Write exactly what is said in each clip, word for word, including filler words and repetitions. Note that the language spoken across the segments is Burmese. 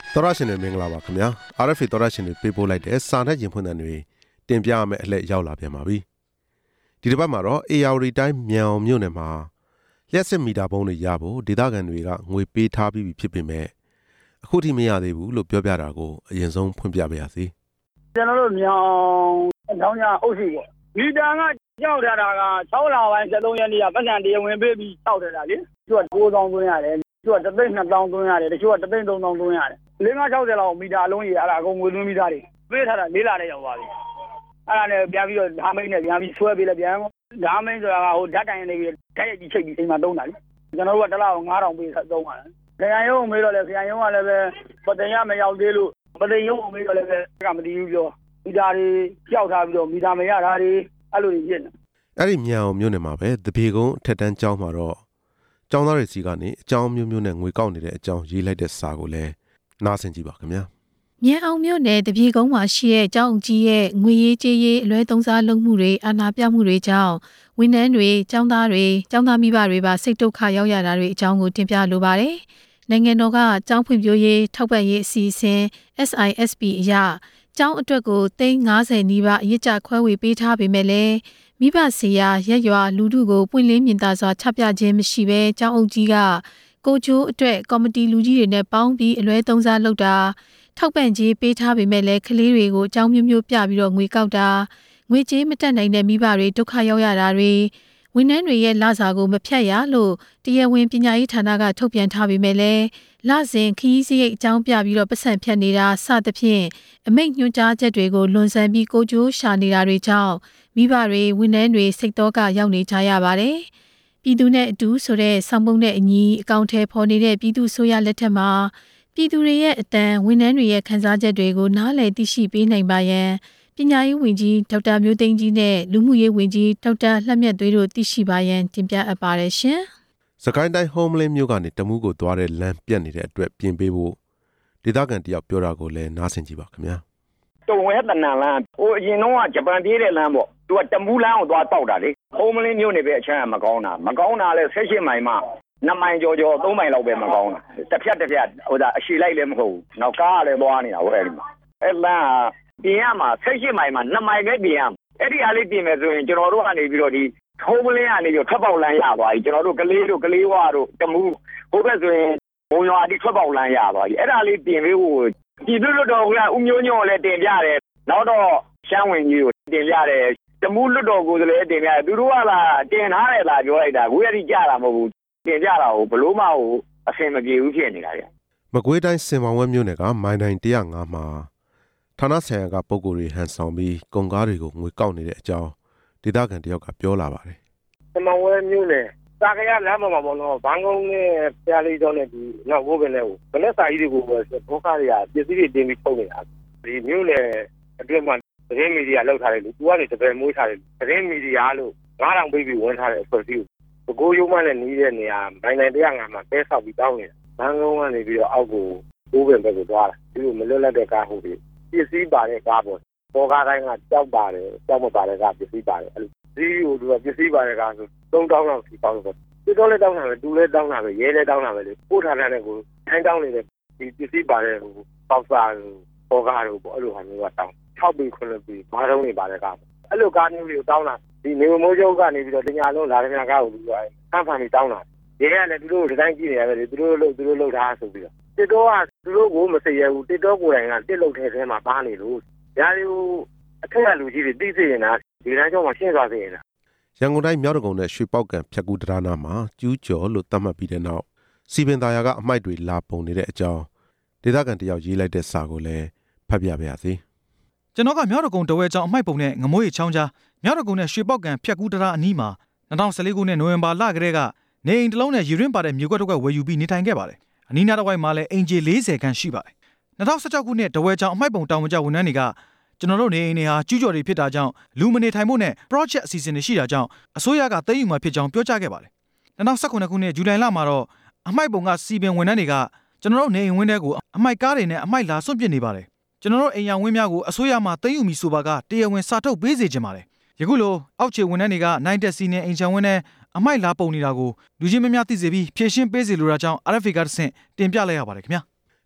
သောရရှင်တွေမင်္ဂလာပါခင်ဗျာ အာရ်အက်ဖ် သောရရှင်တွေပေးပို့လိုက်တဲ့စာနဲ့ရင်ဖွင့်တဲ့တွေတင်ပြရမယ့်အလှည့်ရောက်လာပြန်ပါပြီဒီတစ်ပတ်မှာတော့အေယာဝတီတိုင်းမြန်အောင်မြို့နယ်မှာလျှက်စစ်မီတာပုံးတွေရဖို့ဒေသခံတွေကငွေပေးထားပြီးဖြစ်ပေမဲ့အခုထိမရသေးဘူးလို့ပြောပြတာကိုအရင်ဆုံးဖွင့်ပြပါရစေကျွန်တော်တို့မြန်အောင်တောင်းကြအုပ်စုပေါ့မီတာကကြောက်ထားတာက၆လပိုင်း၁၃ရက်နေ့ကပတ်စံတရားဝင်ပေးပြီးတောက်ထားတာလေသူက၉သောင်းသွင်းရတယ်သူကတစ်သိန်း၂သောင်းသွင်းရတယ်တချို့ကတစ်သိန်း၃သောင်းသွင်းရတယ်လေးငါး၆၀လောက်မီတာအလုံးကြီးအဲ့ဒါအကုန်ငွေသွင်းပြီးသားတွေပေးထားတာလေးလာတဲ့ရောက်ပါပြီအဲ့ဒါနဲ့ပြန်ပြီးတော့ဓာမိတ်နဲ့ပြန်ပြီးဆွဲပေးလိုက်ပြန်ဓာမိတ်ဆိုတာကဟိုဓာတ်တိုင်နေပြီးဓာတ်ရိုက်ကြီးချိတ်ပြီးအိမ်မှာသုံးတာလေကျွန်တော်တို့ကတစ်လောက်ငါးထောင်ပေးသုံးပါတယ်ခရိုင်ရုံးမေးတော့လေခရိုင်ရုံးကလည်းပဲပသိမ်ရမရောက်သေးလို့ပသိမ်ရုံးမေးတော့လည်းပဲကမတည်ဘူးပြောမီတာတွေကြောက်ထားပြီးတော့မီတာမရတာတွေအဲ့လိုတွေဖြစ်နေအဲ့ဒီမြန်အောင်မြို့နယ်မှာပဲတပြေကုန်းထက်တန်းကျောင်းမှာတော့ကျောင်းသားတွေစီကနေအကြောင်းမျိုးမျိုးနဲ့ငွေကောက်နေတဲ့အကြောင်းရေးလိုက်တဲ့စာကိုလည်းနားဆင်ကြည့်ပါခင်ဗျာမြန်အောင်မြို့နယ်တပြေကုန်းမှာရှိတဲ့ကျောင်းကြီးရဲ့ငွေရေးကြေးရေးအလွဲသုံးစားလုပ်မှုတွေအာဏာပြမှုတွေကြောင့်ဝန်ထမ်းတွေကျောင်းသားတွေကျောင်းသားမိဘတွေပါစိတ်ဒုက္ခရောက်ရတာတွေအကြောင်းကိုတင်ပြလိုပါတယ်နိုင်ငံတော်ကကျောင်းဖွံ့ဖြိုးရေးထောက်ပံ့ရေးအစီအစဉ် အက်စ် အိုင် အက်စ် ပီ အရကျောင်းအတွက်ကိုသိန်း၅၀နီးပါးအရစ်ကျခွဲဝေပေးထားပေမဲ့လည်းမိဘဆေးရရက်ရွာလူထုကိုပွင့်လင်းမြင်သာစွာချပြခြင်းမရှိဘဲကျောင်းအုပ်ကြီးကကိုကျိုးအတွက်ကော်မတီလူကြီးတွေနဲ့ပေါင်းပြီးအလွဲသုံးစားလုပ်တာထောက်ပံ့ကြေးပေးထားပေမဲ့လည်းကလေးတွေကိုအကြောင်းမျိုးမျိုးပြပြီးတော့ငွေကောက်တာငွေကြေးမတက်နိုင်တဲ့မိဘတွေဒုက္ခရောက်ရတာတွေဝန်ထမ်းတွေရဲ့လစာကိုမဖြတ်ရလို့တရားဝင်ပညာရေးဌာနကထုတ်ပြန်ထားပေမဲ့လည်းလစဉ်ခရီးစရိတ်အကြောင်းပြပြီးတော့ပတ်စံဖြတ်နေတာစသဖြင့်အမိန့်ညွှန်ကြားချက်တွေကိုလွန်ဆန်ပြီးကိုကျိုးရှာနေတာတွေကြောင့်မိဘတွေဝန်ထမ်းတွေစိတ်တော့ကရောက်နေကြရပါတယ်။ပြည်သူနဲ့အတူဆိုတဲ့ဆောင်ပုဒ်နဲ့အညီအကောင့်ထဲပေါ်နေတဲ့ပြည်သူဆိုရလက်ထက်မှာပြည်သူတွေရဲ့အတန်ဝန်ထမ်းတွေရဲ့ခံစားချက်တွေကိုနားလည်သိရှိပေးနိုင်ပါရန်ပညာရေးဝန်ကြီးဒေါက်တာမျိုးသိန်းကြီးနဲ့လူမှုရေးဝန်ကြီးဒေါက်တာလှမြတ်သွေးတို့သိရှိပါရန်တင်ပြအပ်ပါတယ်ရှင်။စကိုင်းတိုင်းဟုံးမလင်းမြို့ကနေတမူးကိုသွားတဲ့လမ်းပြတ်နေတဲ့အတွက်ပြင်ပေးဖို့ဒေသခံတယောက်ပြောတာကိုလည်းနားဆင်ကြည့်ပါခင်ဗျာ။တုံဝဲတနန်လမ်းဟိုအရင်တော့ဂျပန်ပြေးတဲ့လမ်းပေါ့သူကတမူးလမ်းကိုသွားတောက်တာလေဟုံးမလင်းမြို့နေပဲအချမ်းမကောင်းတာမကောင်းတာလဲ၁၈မိုင်မှနှစ်မိုင်ကျော်ကျော်သုံးမိုင်လောက်ပဲမကောင်းတာတစ်ဖြတ်တစ်ဖြတ်ဟိုဒါအရှိလိုက်လည်းမဟုတ်ဘူးနောက်ကားလည်းသွားနေတာဟိုအဲ့ဒီမှာအဲ့လမ်းပြင်ရမှာ၁၈မိုင်မှာနှစ်မိုင်ပဲပြင်ရအဲ့ဒီအားလေးပြင်မယ်ဆိုရင်ကျွန်တော်တို့ကနေပြီးတော့ဒီဟုံးမလင်းကနေပြီးတော့ထွက်ပေါက်လမ်းရသွားပြီကျွန်တော်တို့ကလေးတို့ကလေးဝါတို့တမူးဟိုဘက်ဆိုရင်ဘုံရွာဒီထွက်ပေါက်လမ်းရသွားပြီအဲ့ဒါလေးပြင်ပေးဖို့ဒီလိုလိုတော့ကဦးမျိုးညောလည်းတင်ပြတယ်နောက်တော့ရှမ်းဝင်ကြီးကိုတင်ပြတယ်တမူးလွတ်တော်ကိုလည်းတင်ပြတယ်သူတို့ကလာတင်ထားတယ်လားပြောလိုက်တာကိုရည်ကြတာမဟုတ်ဘူးတင်ပြတာကိုဘလို့မဟုတ်အဆင်မပြေဘူးဖြစ်နေတာဗျမကွေးတိုင်းစင်မောင်ဝဲမြို့နယ်ကမိုင်တိုင်၁၀၅မှာဌာနဆိုင်ရာကပုံကိုယ်တွေဟန်ဆောင်ပြီးကုန်ကားတွေကိုငွေကောက်နေတဲ့အကြောင်းဒေသခံတယောက်ကပြောလာပါတယ်စင်မောင်ဝဲမြို့နယ်စာကရလမ်းပေါ်မှာပေါ့နော်ဘန်းကုန်းနဲ့ဆရာလေးကျောင်းနဲ့ဒီနောက်ဘိုးပင်နဲ့ကိုဘယ်နဲ့စာကြီးတွေကိုဘောကားတွေကပစ္စည်းတွေတင်ပြီးထုတ်နေတာဒီမြို့နယ်အတွင်းမှာသတင်းမီဒီယာလောက်ထားတယ်လူသူကနေတပည့်မွေးထားတယ်သတင်းမီဒီယာလို့ငါးထောင်ပေးပြီးဝင်ထားတဲ့အဖွဲ့အစည်းကိုကိုရုံးမနဲ့နီးတဲ့နေရာမိုင်တိုင်၁၀၅မှာတဲဆောက်ပြီးတောင်းနေတာဘန်းကုန်းကနေပြီးတော့အောက်ကိုဘိုးပင်ဘက်ကိုသွားတာဒီလိုမလွတ်လပ်တဲ့ကားဟုတ်ပြီပစ္စည်းပါတဲ့ကားပေါ့ပေါ်ကားတိုင်းကကြောက်ပါတယ်ကြောက်မပါတဲ့ကားပစ္စည်းပါတယ်အဲ့လိုဒီကိုသူကပစ္စည်းပါတဲ့ကားဆိုသုံးတောင်းလောက်စီတောင်းတော့ဒီတော့လည်းတောင်းတာပဲတူလည်းတောင်းတာပဲရဲလည်းတောင်းတာပဲလေပို့ထားတဲ့ကိုထိုင်းတောင်းနေတဲ့ဒီပစ္စည်းပါတဲ့ဟိုပေါက်စာပေါ်ကားတို့ပေါ့အဲ့လိုဟာမျိုးကတောင်း၆ပေခွန်းပေဘာတုံးနေပါတဲ့ကားအဲ့လိုကားမျိုးတွေကိုတောင်းတာဒီနေမိုးကျုပ်ကနေပြီးတော့တညာလုံးလာတဲ့ညာကားကိုပြီးတော့ဆန်းဖန်ပြီးတောင်းတာရဲကလည်းသူတို့ဒီတိုင်းကြည့်နေရတယ်သူတို့လို့သူတို့လို့ထားဆိုပြီးတော့တစ်တော့ကသူတို့ကိုမစိရဘူးတစ်တော့ကိုယ်တိုင်ကတစ်လုတ်ထဲထဲမှာပါနေလို့ညာတွေကိုအထက်ကလူကြီးတွေသိစေရင်လားဒီလမ်းကြောင်းမှာရှင်းသွားစေရင်လားရန်ကုန်တိုင်းမြောက်ဒဂုံနဲ့ရွှေပေါက်ကံဖြတ်ကူးတရားနာမှာကျူးကျော်လို့သတ်မှတ်ပြီးတဲ့နောက်စီပင်သားယာကအမိုက်တွေလာပုံနေတဲ့အကြောင်းဒေသခံတယောက်ရေးလိုက်တဲ့စာကိုလည်းဖတ်ပြပါရစေကျွန်တော်ကမြောက်ဒဂုံတဝဲကျောင်းအမိုက်ပုံနဲ့ငမိုးရီချောင်းကြားမြောက်ဒဂုံနဲ့ရွှေပေါက်ကံဖြတ်ကူးတရားအနီးမှာ၂၀၁၄ခုနှစ်နိုဝင်ဘာလကတည်းကနေအိမ်တစ်လုံးနဲ့ရေရင်းပါတဲ့မြေကွက်တစ်ကွက်ဝယ်ယူပြီးနေထိုင်ခဲ့ပါတယ်အနီးနားတစ်ဝိုက်မှာလည်းအင်ဂျီ၄၀ခန့်ရှိပါတယ်၂၀၁၆ခုနှစ်တဝဲကျောင်းအမိုက်ပုံတာဝန်ကျဝန်ထမ်းတွေကကျွန်တော်တို့နေအိမ်တွေဟာကျူးကျော်တွေဖြစ်တာကြောင့်လူမနေထိုင်ဖို့နဲ့ project အစီအစဉ်တွေရှိတာကြောင့်အစိုးရကသိမ်းယူမှာဖြစ်ကြောင်းပြောကြားခဲ့ပါတယ်၂၀၁၉ခုနှစ်ဇူလိုင်လမှာတော့အမိုက်ပုံကစီပင်ဝန်ထမ်းတွေကကျွန်တော်တို့နေအိမ်ဝင်းထဲကိုအမိုက်ကားတွေနဲ့အမိုက်လာစွန့်ပစ်နေပါတယ်ကျွန်တော်တို့အိမ်ရဝင်းများကိုအစိုးရမှသိမ်းယူမည်ဆိုပါကတရားဝင်စာထုတ်ပေးစေချင်ပါတယ်ယခုလိုအောက်ခြေဝန်ထမ်းတွေကနိုင်တက်စီနဲ့အိမ်ချမ်းဝင်းနဲ့အမိုက်လာပုံနေတာကိုလူချင်းများများသိစေပြီးဖြည့်ရှင်းပေးစေလိုတာကြောင့် အာရ်အက်ဖ် ကတဆင့်တင်ပြလိုက်ရပါတယ်ခင်ဗျာ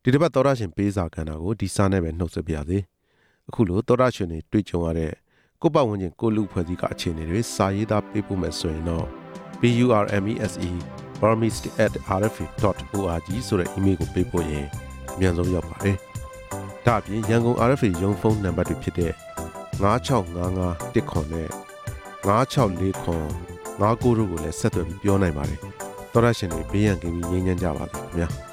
ဒီတစ်ပတ်သောရရှင်ပေးစာကဏ္ဍကိုဒီစာနဲ့ပဲနှုတ်ဆက်ပြရစေအခုလိုသောရရှင်တွေတွေ့ကြုံရတဲ့ကိုယ့်ပတ်ဝန်းကျင်ကိုလူဖွဲ့စည်းကအခြေအနေတွေစာရေးသားပေးပို့မယ်ဆိုရင်တော့ burmese burmese at r f a dot org ဆိုတဲ့ email ကိုပေးပို့ရင်အမြန်ဆုံးရောက်ပါတယ်ဒါအပြင်ရန်ကုန် R F A ရုံးဖုန်းနံပါတ်တွေဖြစ်တဲ့nine six five five one zeroနဲ့nine six four zero five nine nineတို့ကိုလည်းဆက်သွယ်ပြီးပြောနိုင်ပါတယ်သောရရှင်တွေဘေးရန်ကင်းပြီးငြိမ်းချမ်းကြပါစေခင်ဗျာ